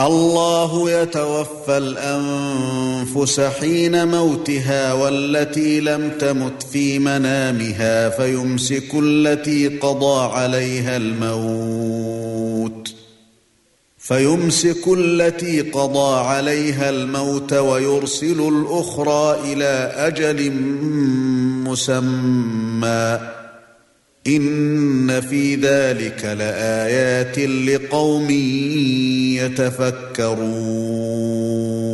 الله يتوفى الأنفس حين موتها والتي لم تمت في منامها فيمسك التي قضى عليها الموت ويرسل الأخرى إلى أجل مسمى إن في ذلك لآيات لقوم يتفكرون